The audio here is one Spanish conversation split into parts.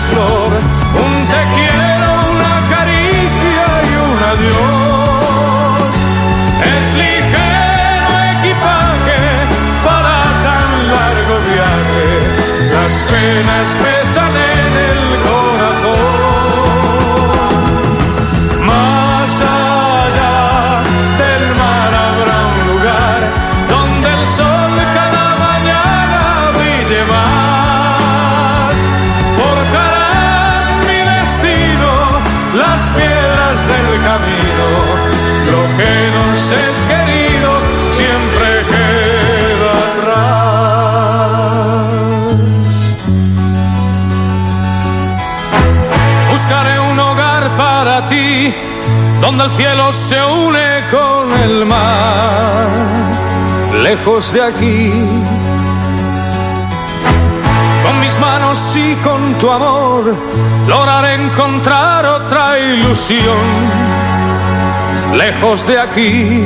flor, un te quiero, una caricia y un adiós. Es ligero equipaje para tan largo viaje, las penas pesan en el corazón. Más allá del mar habrá un lugar donde el sol cada mañana brille más. Forjarán mi destino las piedras del camino, lo que nos es querido siempre queda atrás. Buscaré un hogar para ti, donde el cielo se une con el mar, lejos de aquí. Con mis manos y con tu amor lograré encontrar otra ilusión, lejos de aquí.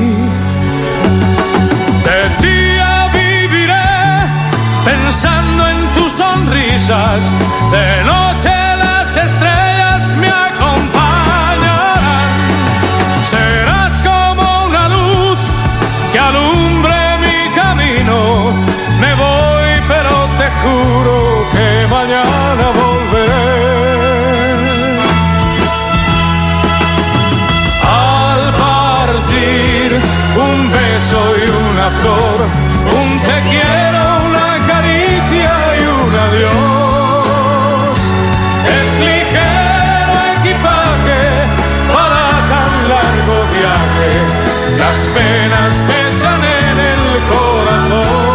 De día viviré pensando en tus sonrisas, de noche las estrellas me acompañarán. Serás como una luz que alumbre mi camino. Me voy, pero te juro que mañana volveré. Al partir, un beso y una flor, un te quiero, una caricia y un adiós. Es ligero equipaje para tan largo viaje, las penas pesan en el corazón.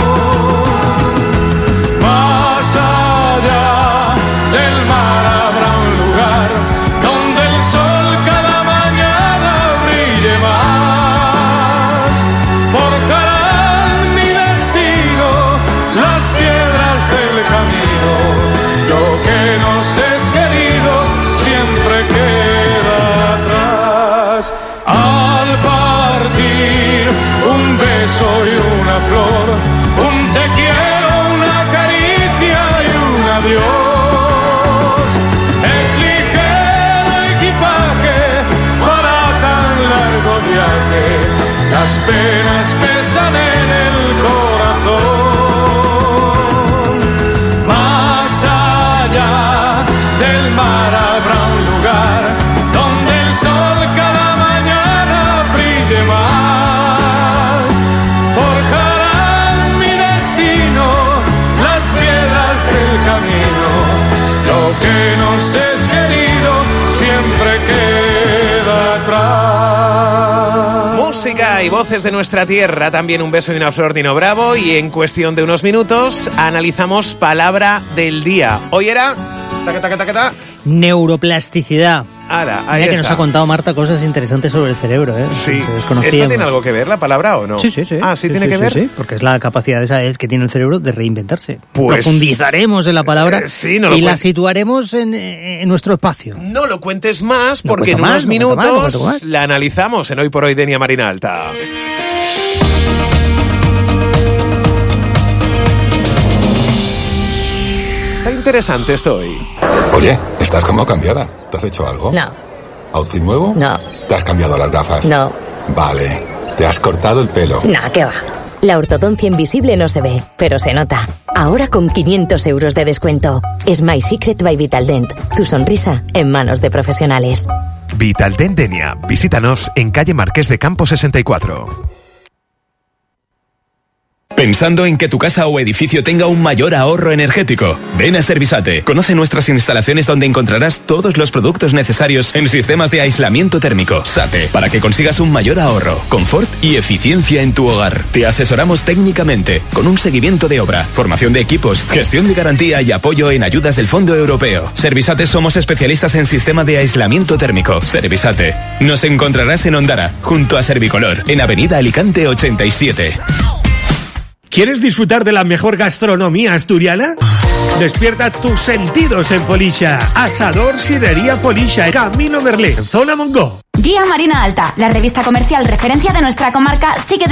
Más allá del mar habrá un lugar donde el sol cada mañana brille más. Forjarán mi destino las piedras del camino, lo que nos es querido siempre queda atrás. Al partir, un beso y una flor, un te quiero, una caricia y un adiós. Es ligero equipaje para tan largo viaje, las penas pesan en el corazón. Más allá del mar habrá un lugar donde el sol cada mañana brille más. Forjarán mi destino las piedras del camino, lo que nos es querido siempre queda atrás. Música y voces de nuestra tierra, también un beso y una flor, Nino Bravo, y en cuestión de unos minutos analizamos palabra del día. Hoy era... neuroplasticidad. Ahora, ahí Mira que está. nos ha contado Marta cosas interesantes sobre el cerebro, ¿eh? Sí. Que desconocíamos. ¿Esto tiene algo que ver, la palabra, o no? Sí, sí, sí. Ah, ¿sí tiene que ver? Sí, porque es la capacidad esa que tiene el cerebro de reinventarse. Pues... profundizaremos en la palabra sí, no lo y la cuento. situaremos en nuestro espacio. No lo cuentes más, No porque en cuento unos más, no cuento minutos más, no cuento más. la analizamos en Hoy por Hoy Denia Marina Alta. Está interesante esto hoy. Oye, estás como cambiada. ¿Te has hecho algo? No, ¿Outfit nuevo? no, ¿Te has cambiado las gafas? no, Vale. ¿Te has cortado el pelo? no, ¿qué va? La ortodoncia invisible no se ve, pero se nota. Ahora con 500 euros de descuento. Smile Secret by Vitaldent. Tu sonrisa en manos de profesionales. Vitaldent Denia. Visítanos en calle Marqués de Campo 64. ¿Pensando en que tu casa o edificio tenga un mayor ahorro energético? Ven a Servisate. Conoce nuestras instalaciones donde encontrarás todos los productos necesarios en sistemas de aislamiento térmico. SATE, para que consigas un mayor ahorro, confort y eficiencia en tu hogar. Te asesoramos técnicamente, con un seguimiento de obra, formación de equipos, gestión de garantía y apoyo en ayudas del Fondo Europeo. Servisate somos especialistas en sistema de aislamiento térmico. Servisate. Nos encontrarás en Ondara, junto a Servicolor, en Avenida Alicante 87. ¿Quieres disfrutar de la mejor gastronomía asturiana? Despierta tus sentidos en Polisha. Asador Sidería Polisha, Camino Merlín, Zona Mongo. Guía Marina Alta, la revista comercial referencia de nuestra comarca, sigue